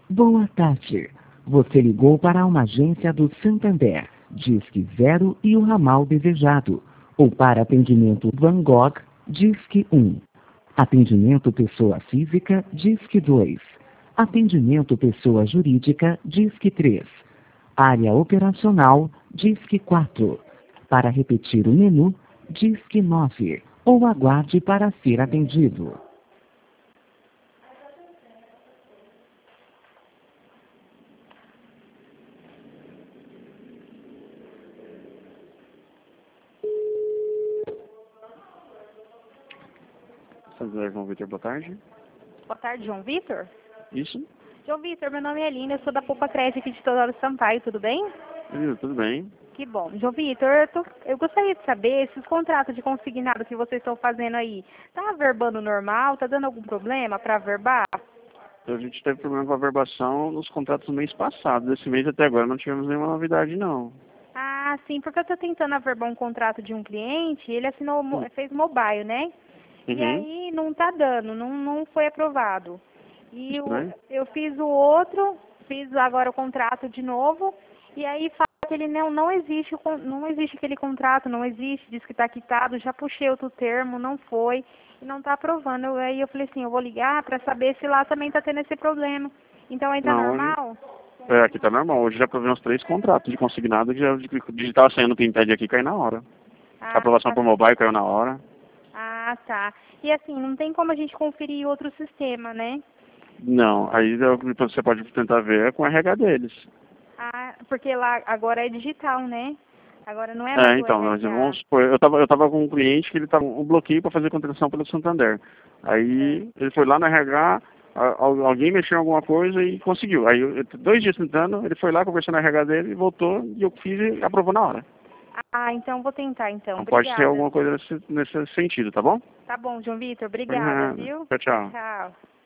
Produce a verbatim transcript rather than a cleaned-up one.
Boa tarde. Você ligou para uma agência do Santander, Disque Zero e o ramal desejado. Ou para atendimento Van Gogh, Disque um. Atendimento pessoa física, Disque dois. Atendimento pessoa jurídica, Disque três. Área operacional, Disque quatro. Para repetir o menu, Disque nove. Ou aguarde para ser atendido. Santander, João Vitor, boa tarde. Boa tarde, João Vitor. Isso? João Vitor, meu nome é Aline, eu sou da Poupa Crédito aqui de Teodoro Sampaio, tudo bem? Ih, tudo bem. Que bom. João Vitor, eu, tô- eu gostaria de saber, esses contratos de consignado que vocês estão fazendo aí, tá averbando normal? Tá dando algum problema para averbar? A gente teve problema com a verbação nos contratos do mês passado. Esse mês até agora não tivemos nenhuma novidade, não. Ah, sim, porque eu tô tentando averbar um contrato de um cliente, ele assinou, mo- Hum. fez mobile, né? E Uhum. aí não tá dando, não, não foi aprovado. E o, Estranho. eu fiz o outro, fiz agora o contrato de novo, e aí fala que ele não, não existe, o con- não existe aquele contrato, não existe, diz que está quitado, já puxei outro termo, não foi, e não está aprovando. Eu- Aí eu falei assim, eu vou ligar para saber se lá também está tendo esse problema. Então aí tá Não, hoje... normal? É, aqui tá normal. Hoje já provei uns três contratos de consignado que já digital saindo o Pimpad aqui cai na hora. A Ah, aprovação tá. por mobile caiu na hora. Ah, tá. E assim, não tem como a gente conferir outro sistema, né? Não, aí é o que você pode tentar ver é com o R H deles. Ah, porque lá agora é digital, né? Agora não é É, mais o então, nós R H. vamos supor, eu tava, eu tava com um cliente que ele tava um bloqueio para fazer contribuição pelo Santander. Aí ele foi lá no R H, a- al- alguém mexeu em alguma coisa e conseguiu. Aí eu- dois dias tentando, ele foi lá, conversou no R H dele, voltou e eu fiz e aprovou na hora. Ah, então vou tentar então. Então pode ter Obrigada. alguma coisa nesse, nesse sentido, tá bom? Tá bom, João Vitor, obrigada, Uhum. viu? Tchau, tchau. Tchau.